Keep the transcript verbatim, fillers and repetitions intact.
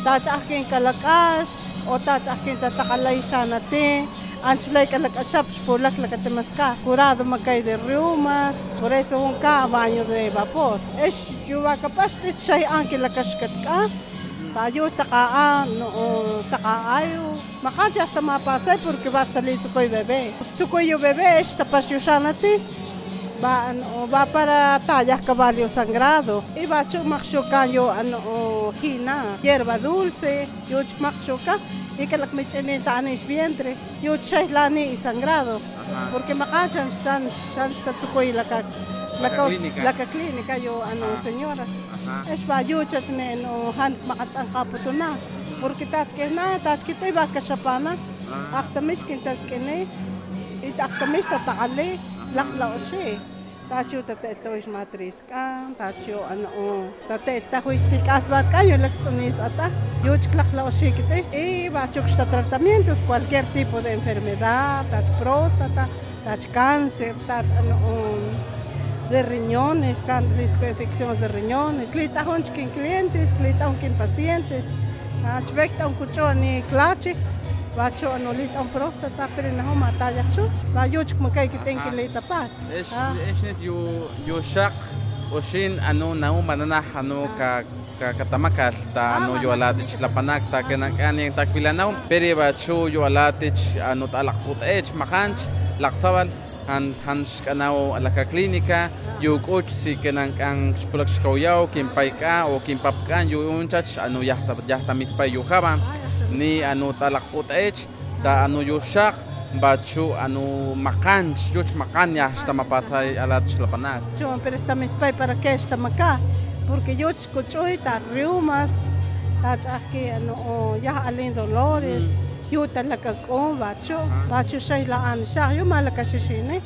Tachakin kalakas, o tachakin tatakalay sana te. Anslay kalakasap, pulak lakatemaska. Curado magkay de reumas, por eso un ka baño de vapor. Es yuwa kapaz say angki lakaskat ka. Tayo takaan, no, takaayo. Makasya hasta mapasay porque basta listo ko'y bebé. Gusto ko yung bebé, es tapas yung sana te. Va, ano, va para tallas caballo sangrado. Y va chumaksyoka yo ano o hina, hierba dulce, yo chumaksyoka. Y que la mechenita anis vientre, yo chaylani y sangrado. Ajá. Porque makachan san san tatsukoy la ka la ka la ka clínica yo ano ajá. Señora. Ajá. Es va yo chasne no han makatsang kaputo na. Porque tas que na tas que te va kasapana. Hasta mis kintas que ne. Y hasta mis tatakale. Lakla o siya. Tacho tate ito is matriz ka. Tacho ano o. Tate ito ko istikas ba kayo. Lakstunis ata. Yuch lakla o siya kita. Eh, bachok sa tratamientos. Cualquier tipo de enfermedad. Tach próstata. Tach cáncer. Tach ano o. De riñones. Cáncer de infecciones de riñones. Lita hon kin clientes. Lita hon kin pacientes. Tach vekta un kucho ni klache. Bacho ano lit ang próstata pero na ho mataya chu. Ba yuch makay kiteng kilita pa. Es es net yu yu shak o shin ano na manana ano ka ka katamakal ta ano yu alatich lapanak ta kenan kaning takpilanaw pero bacho yu alatich ano talakput ech makanch laksawal han hans kanaw alaka klinika yu coach si kenan kang spulak shkayaw kimpay ka o kimpap kan yu unchach ano yahta yahta mispay yu haban ni ano talakput ech ta ano yu shak bachu ano makanch yuch makanya hasta mapatay alat lapanag. Chuan pero esta mispay para que esta maka porque yuch kuchoy ta reumas ta aquí ano o ya alin dolores yu talaga ko bacho bacho siya laan siya yu malaka siya